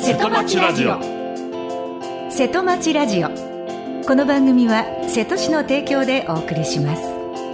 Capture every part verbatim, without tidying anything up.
瀬戸町ラジオ。 瀬戸町ラジオ、この番組は瀬戸市の提供でお送りします。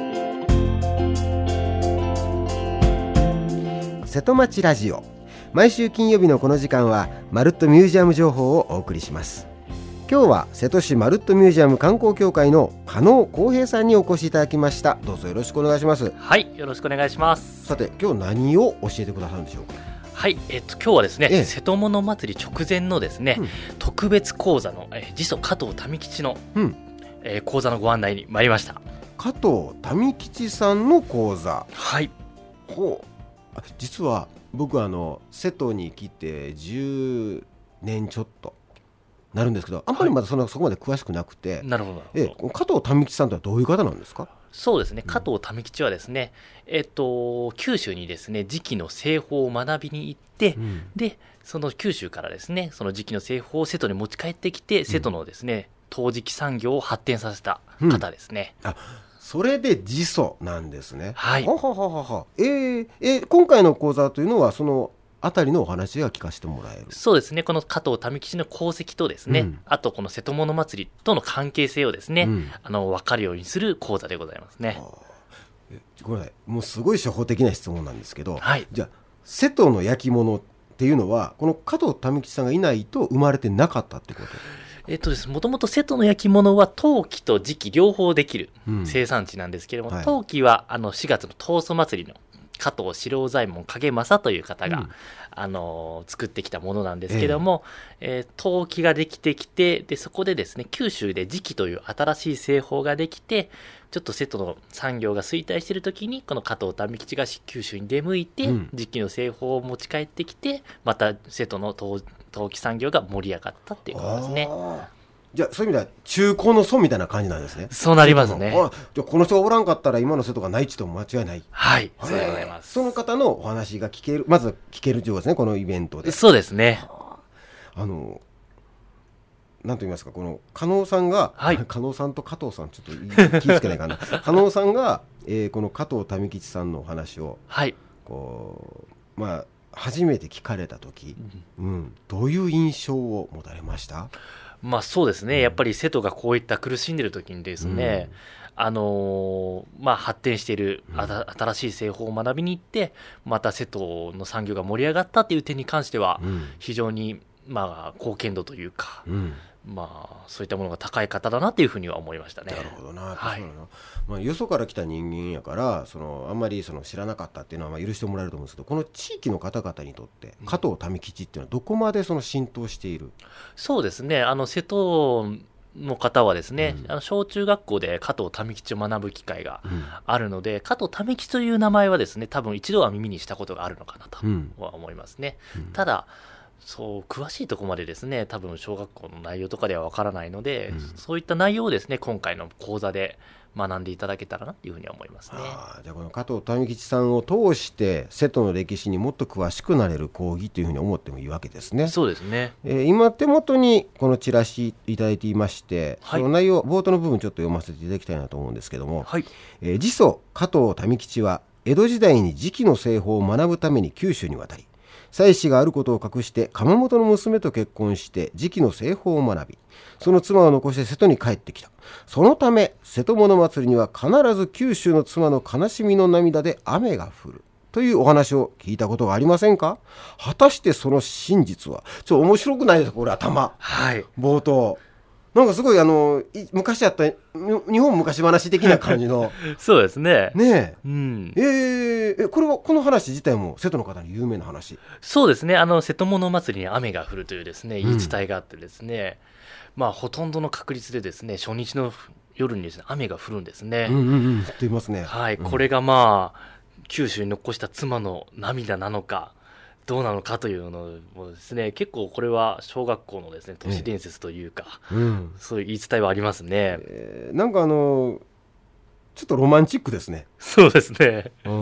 瀬戸町ラジオ、毎週金曜日のこの時間はまるっとミュージアム情報をお送りします。今日は瀬戸市まるっとミュージアム観光協会の加納光平さんにお越しいただきました。どうぞよろしくお願いします。 はい、よろしくお願いします。 さて、今日何を教えてくださるんでしょうか。 はい、えっと、今日はですね、 ええ、 瀬戸物祭り直前のですね、うん、特別講座の、えー、次祖加藤民吉の、うんえー、講座のご案内に参りました。 加藤民吉さんの講座。 はい。 ほう、実は僕あの瀬戸に来てじゅうねんちょっとなるんですけど、あんまりまだその、はい、そこまで詳しくなくて。 なるほど。 え加藤民吉さんとはどういう方なんですか。 そうですね、加藤民吉はですね、えっと、九州にですね、磁器の製法を学びに行って、うん、でその九州からですね、その磁器の製法を瀬戸に持ち帰ってきて、うん、瀬戸のですね、陶磁器産業を発展させた方ですね。 うん、あ、それで次祖なんですね。 はい。 ははははは。えー、えー、今回の講座というのはそのあたりのお話が聞かせてもらえる。 そうですね、この加藤民吉の功績とですね、うん、あとこの瀬戸物祭りとの関係性をですね、うん、あの分かるようにする講座でございますね。 えごめんなさい、もうすごい初歩的な質問なんですけど、 はい、 じゃあ瀬戸の焼き物っていうのはこの加藤民吉さんがいないと生まれてなかったってこと。 えっとです、もともと瀬戸の焼き物は陶器と磁器両方できる生産地なんですけれども、うん、陶器はあのしがつの東祖祭りの加藤四郎左衛門影正という方が、うん、あの作ってきたものなんですけども、えーえー、陶器ができてきて、でそこでですね、九州で磁器という新しい製法ができて、ちょっと瀬戸の産業が衰退している時にこの加藤民吉が九州に出向いて、うん、磁器の製法を持ち帰ってきて、また瀬戸の陶器産業が盛り上がったっていうことですね。 じゃあそういう意味では中古の祖みたいな感じなんですね。 そうなりますね。 あ、じゃあこの人がおらんかったら今の瀬戸がないって言っても間違いない。 はい、そうでございます。 その方のお話が聞ける、まず聞けるということですね、このイベントで。 そうですね。 あのなんと言いますか、この加納さんが、はい、加納さんと加藤さんちょっと気をつけないかな加納さんが、えー、この加藤民吉さんのお話を、 はい、 こうまあ初めて聞かれた時、うんうん、どういう印象を持たれました？ まあそうですね、やっぱり瀬戸がこういった苦しんでいる時にですね、うん、あのーまあ、発展しているあた新しい製法を学びに行って、また瀬戸の産業が盛り上がったという点に関しては、非常に、まあ、貢献度というか、うん、まあ、そういったものが高い方だなというふうには思いましたね。 なるほどな、 はい、 まあ、よそから来た人間やからそのあんまりその知らなかったっていうのはまあ許してもらえると思うんですけど、この地域の方々にとって加藤民吉っていうのはどこまでその浸透している？うん、 そうですね、あの瀬戸の方はですね、うん、あの小中学校で加藤民吉を学ぶ機会があるので、うん、加藤民吉という名前はですね、多分一度は耳にしたことがあるのかなとは思いますね。うんうん、ただそう詳しいところまでですね、多分小学校の内容とかではわからないので、うん、そういった内容をですね、今回の講座で学んでいただけたらなというふうには思いますね。 あ、じゃあこの加藤民吉さんを通して瀬戸の歴史にもっと詳しくなれる講義というふうに思ってもいいわけですね。 そうですね、 えー、今手元にこのチラシいただいていまして、はい、その内容冒頭の部分ちょっと読ませていただきたいなと思うんですけども、はい、えー、次祖加藤民吉は江戸時代に磁器の製法を学ぶために九州に渡り、妻子があることを隠して窯元の娘と結婚して磁器の製法を学び、その妻を残して瀬戸に帰ってきた。そのため瀬戸物祭りには必ず九州の妻の悲しみの涙で雨が降るというお話を聞いたことがありませんか？果たしてその真実は。ちょっと面白くないですかこれ頭、 はい、冒頭なんかすごいあの昔あった日本昔話的な感じのそうですね。 ねえ、 うん、 えー、えこれはこの話自体も瀬戸の方に有名な話？ そうですね、あの瀬戸物祭りに雨が降るというですね言い伝えがあってですね、うん、まあほとんどの確率でですね初日の夜にですね雨が降るんですね。 うんうんうん、降っていますね。 はい、うん、これがまあ九州に残した妻の涙なのかどうなのかというのもですね、結構これは小学校のですね都市伝説というか、ええ、うん、そういう言い伝えはありますね。 えー、なんかあのちょっとロマンチックですね。 そうですね。 うん、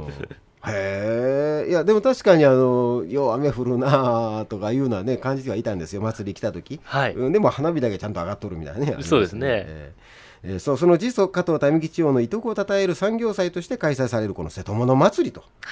へえ、いやでも確かにあのよう雨降るなとかいうのはね感じてはいたんですよ、祭り来た時、はい、うん、でも花火だけちゃんと上がっとるみたいなね。 そうですね。 えーえー、そうその次祖加藤民吉王のいとこをたたえる産業祭として開催されるこの瀬戸物祭りと、 はい、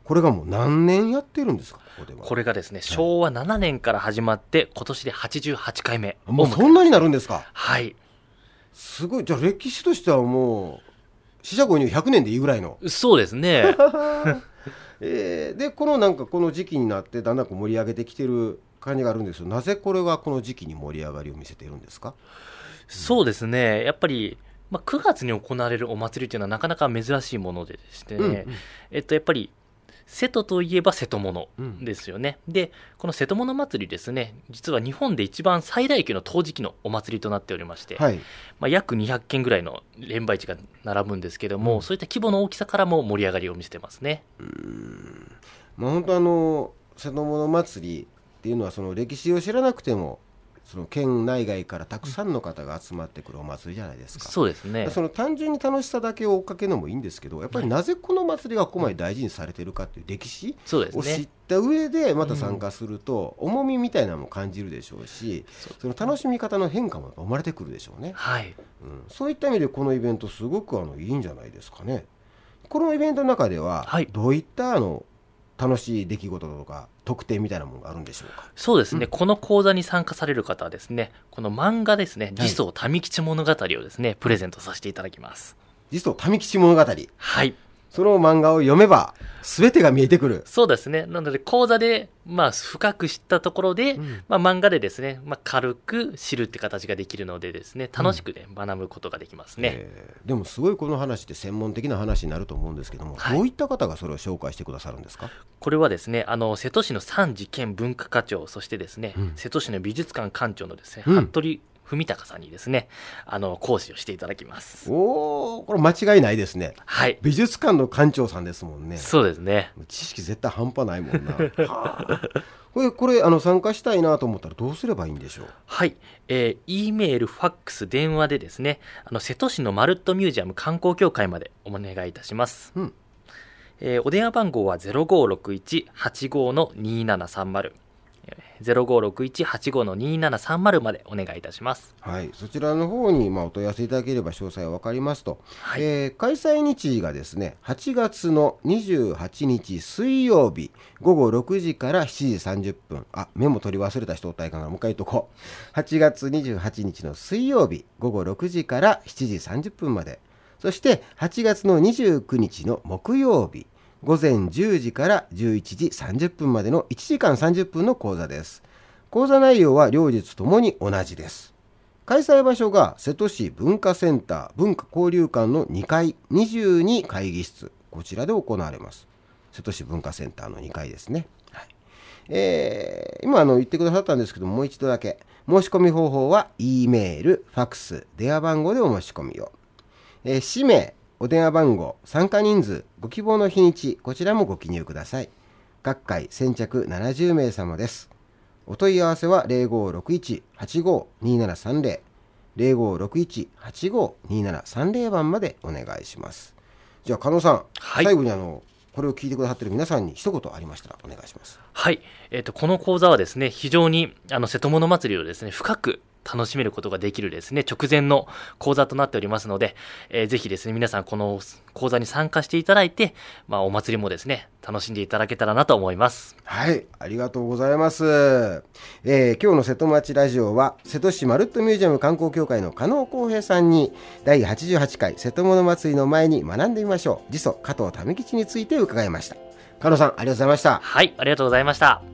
これがもう何年やってるんですか？ここではこれがですね、しょうわななねんから始まって今年ではちじゅうはちかいめ。 もうそんなになるんですか？ はい。 すごい。じゃあ歴史としてはもう四捨五入ひゃくねんでいいぐらいの。 そうですね。 えー、でこのなんかこの時期になってだんだんこう盛り上げてきてる感じがあるんですけど、なぜこれがこの時期に盛り上がりを見せているんですか？ そうですね、やっぱり、まあ、くがつに行われるお祭りというのはなかなか珍しいものでしてね、うんうん、えっと、やっぱり瀬戸といえば瀬戸物ですよね、うん、でこの瀬戸物祭りですね、実は日本で一番最大級の陶磁器のお祭りとなっておりまして、はい、まあ、約にひゃっけんぐらいの連売地が並ぶんですけども、うん、そういった規模の大きさからも盛り上がりを見せてますね。 うーん、まあ、本当あの瀬戸物祭りっていうのはその歴史を知らなくてもその県内外からたくさんの方が集まってくるお祭りじゃないですか。 そうですね。 その単純に楽しさだけを追っかけるのもいいんですけど、やっぱりなぜこの祭りがここまで大事にされているかっていう歴史を知った上でまた参加すると重みみたいなのも感じるでしょうし、その楽しみ方の変化も生まれてくるでしょうね。 はい、 うん、そういった意味でこのイベントすごくあのいいんじゃないですかね。このイベントの中ではどういったあの楽しい出来事とか特典みたいなものがあるんでしょうか？ そうですね、うん、この講座に参加される方はですね、この漫画ですね、次宗民吉物語をですね、プレゼントさせていただきます。 次宗民吉物語、 はい、 その漫画を読めば全てが見えてくる。 そうですね。なので講座で、まあ、深く知ったところで、うん、まあ、漫画でですね、まあ、軽く知るって形ができるのでですね、楽しく、ね、うん、学ぶことができますね。 えー、でもすごいこの話って専門的な話になると思うんですけども、はい、どういった方がそれを紹介してくださるんですか？ これはですね、あの瀬戸市の三次県文化課長、そしてですね、うん、瀬戸市の美術館館長のですね、うん、服部文隆さんにですね、あの講師をしていただきます。 おー、これ間違いないですね。 はい、 美術館の館長さんですもんね。 そうですね。 知識絶対半端ないもんな。はあ、これこれあの参加したいなと思ったらどうすればいいんでしょう？ はい、えー、E メール、ファックス、電話でですね、あの瀬戸市のまるっとミュージアム観光協会までお願いいたします。うん、えー、お電話番号は ゼロごろくいちはちごのにななさんまる ゼロごろくいちはちごのにななさんまるまでお願いいたします。 はい、そちらの方にまあお問い合わせいただければ詳細は分かりますと、はい、えー、開催日がですねはちがつのにじゅうはちにち水曜日ごごろくじからしちじさんじゅっぷん、あ、メモ取り忘れた人おったらいかんからもう一回言っとこう。はちがつにじゅうはちにちの水曜日ごごろくじからしちじさんじゅっぷんまで、そしてはちがつのにじゅうくにちの木曜日ごぜんじゅうじからじゅういちじさんじゅっぷんまでのいちじかんさんじゅっぷんの講座です。講座内容は両日ともに同じです。開催場所が瀬戸市文化センター文化交流館のにかいにじゅうに会議室、こちらで行われます。瀬戸市文化センターのにかいですね。はい、えー、今あの言ってくださったんですけども、もう一度だけ申し込み方法は E メール、ファックス、電話番号でお申し込みを、えー、氏名、お電話番号、参加人数、ご希望の日にち、こちらもご記入ください。各回先着ななじゅうめいさまです。お問い合わせは ゼロごろくいちはちごにななさんぜろ ゼロごろくいちはちごにななさんぜろ 番までお願いします。じゃあ加納さん、はい、最後にあのこれを聞いてくださっている皆さんに一言ありましたらお願いします。 はい、えーと、この講座はですね、非常にあの瀬戸物祭りをですね深く楽しめることができるですね直前の講座となっておりますので、えー、ぜひですね皆さんこの講座に参加していただいて、まあ、お祭りもですね楽しんでいただけたらなと思います。 はい、ありがとうございます。えー、今日の瀬戸町ラジオは瀬戸市まるっとミュージアム観光協会の加納光平さんにだいはちじゅうはちかい瀬戸物祭りの前に学んでみましょう次祖加藤民吉について伺いました。加納さん、ありがとうございました。 はい、ありがとうございました。